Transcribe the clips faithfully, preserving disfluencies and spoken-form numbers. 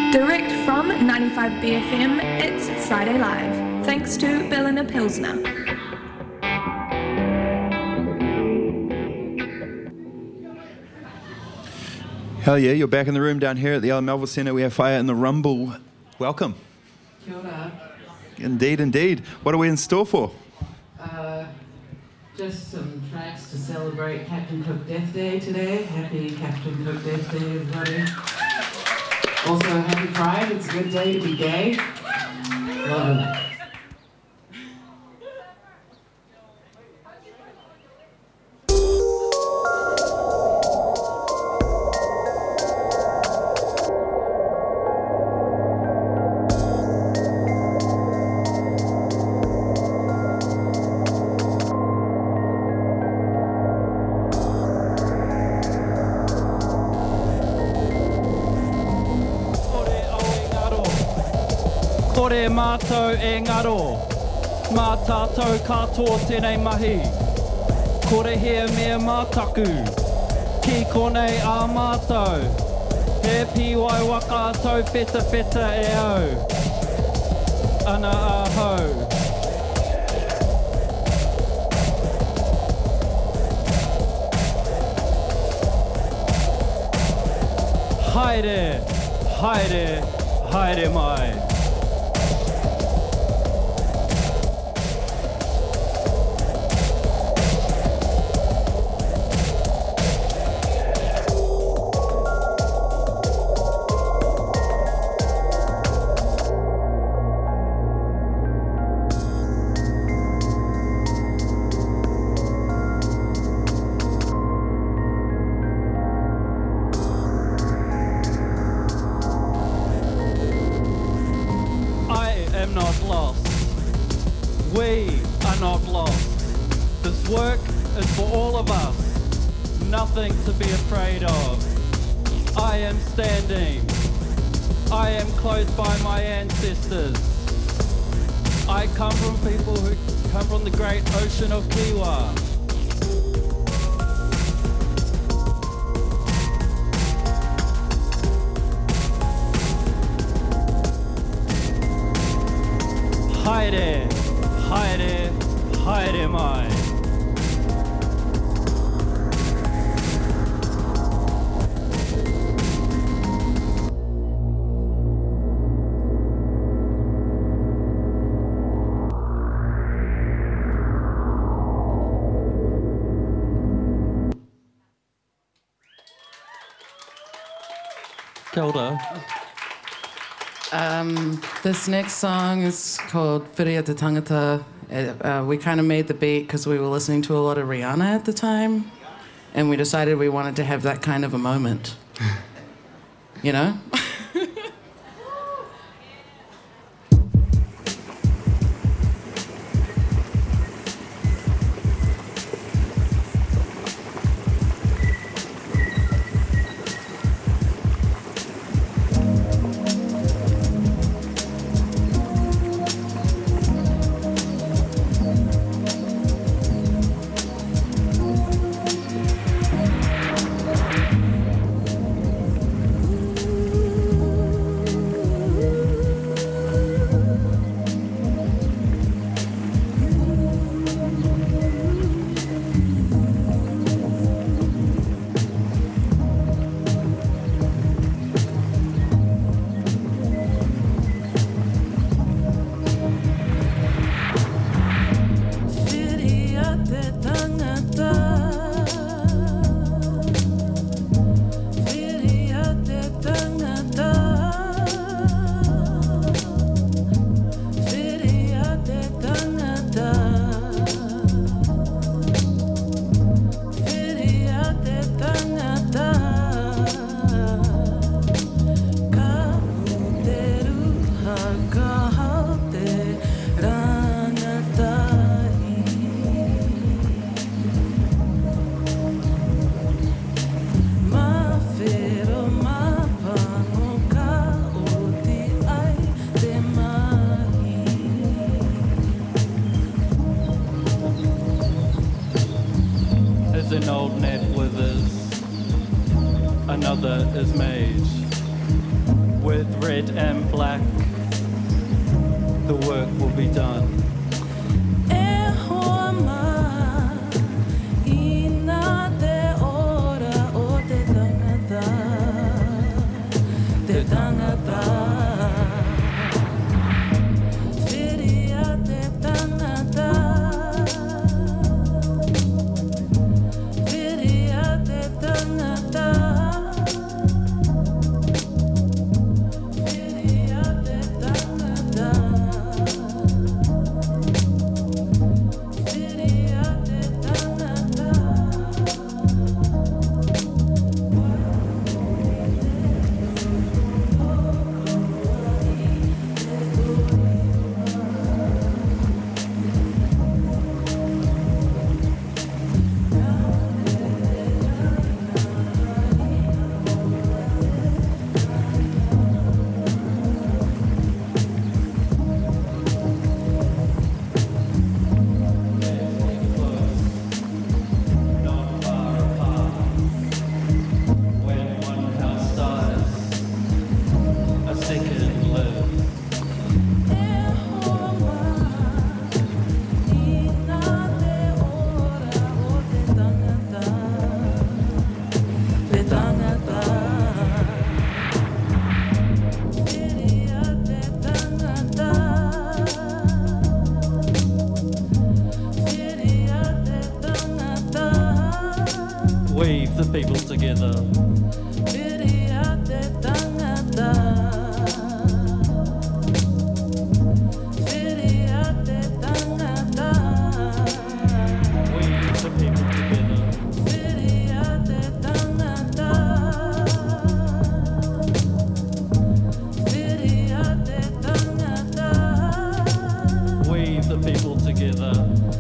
Direct from ninety-five B F M, it's Friday Live, thanks to Berliner Pilsner. Hell yeah, you're back in the room down here at the Alan Melville Centre. We have Fire in the Rumble. Welcome. Kia ora. Indeed, indeed. What are we in store for? Uh, just some tracks to celebrate Captain Cook Death Day today. Happy Captain Cook Death Day, everybody. Also, happy Pride. It's a good day to be gay. Love it. Kore mātou e ngaro, mā tātou katoa tēnei mahi. Kore hea mea mātaku, ki konei ā mātou. He piwai waka tau wheta wheta e au, ana a hau. Haere, haere, haere mai. Nothing to be afraid of. I am standing. I am close by my ancestors. I come from people who come from the great ocean of Kiwa. Haere, haere, haere mai. Kia ora. Um, this next song is called Whiria Te Tangata. It, uh, we kind of made the beat because we were listening to a lot of Rihanna at the time, and we decided we wanted to have that kind of a moment. You know? another is made. With with red and black. The work will be done. Weave the people together. Weave the people together. Weave the people together.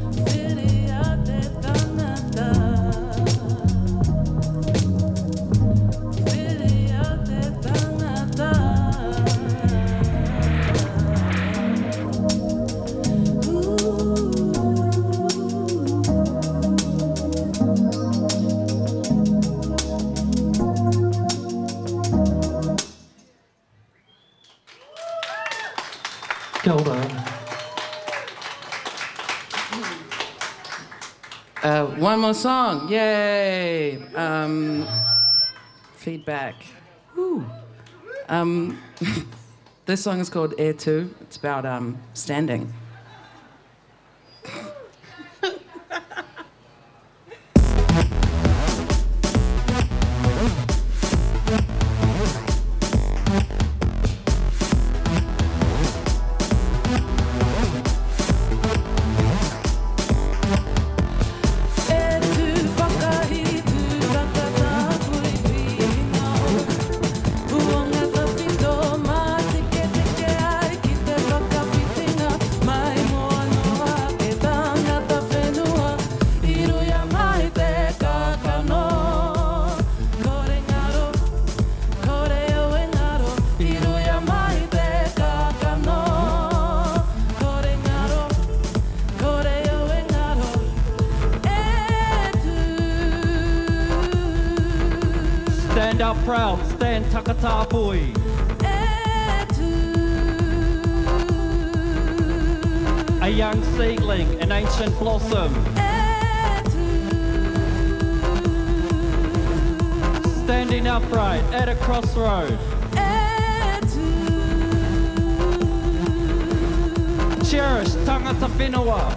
Uh, one more song, yay! Um, feedback. Woo. Um, this song is called Air two. It's about um, standing. Stand up proud, stand takatapui. A young seedling, an ancient blossom. Standing upright at a crossroad. Cherish tangata whenua.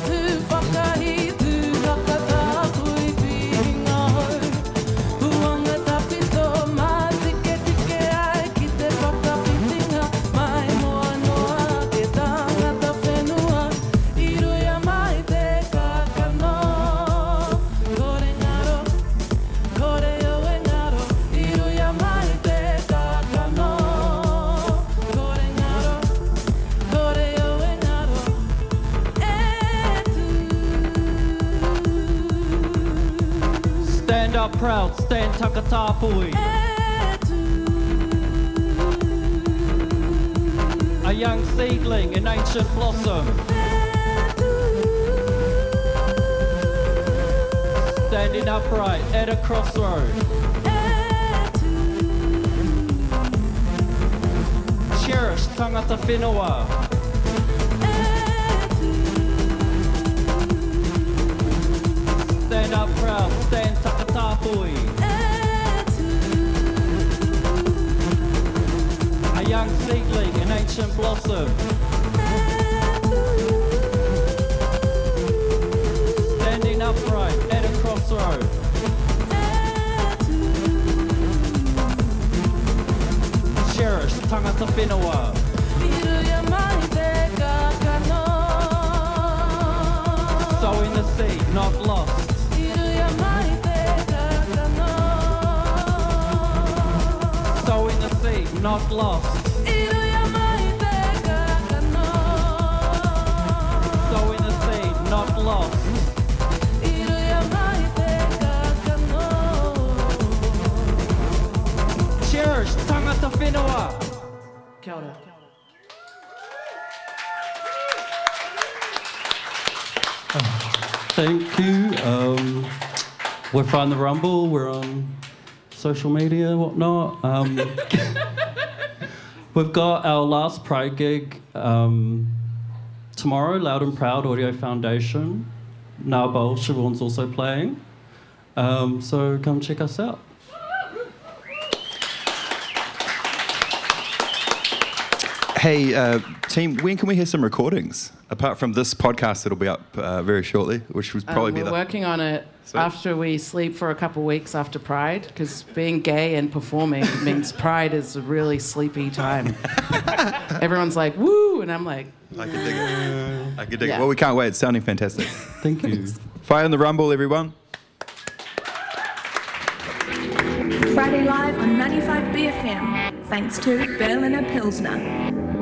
Stand up proud, stand takatapui. A young seedling, an ancient blossom. Standing upright at a crossroad. tangata whenua. Stand up proud, stand takatāpui. A young seedling, an ancient blossom. Standing upright at a crossroad. Cherish tangata whenua. Sowing the seed, not lost. Sowing the seed, not lost. Sowing the seed, not lost. Cherish tangata whenua. Kia ora. Thank you. Um, we're from the Rumble. We're on social media and whatnot. Um, we've got our last Pride gig um, tomorrow, Loud and Proud Audio Foundation. Narbol Siobhan's also playing. Um, so come check us out. Hey, uh, team, when can we hear some recordings? Apart from this podcast that'll be up uh, very shortly, which would probably Um, be we're the... working on it Sweet. after we sleep for a couple of weeks after Pride, because being gay and performing means Pride is a really sleepy time. Everyone's like, woo, and I'm like, I can dig it. I can dig Yeah. it. Well, we can't wait. It's sounding fantastic. Thank you. Fire in the Rumble, everyone. Friday Live on ninety-five B F M. Thanks to Berliner Pilsner.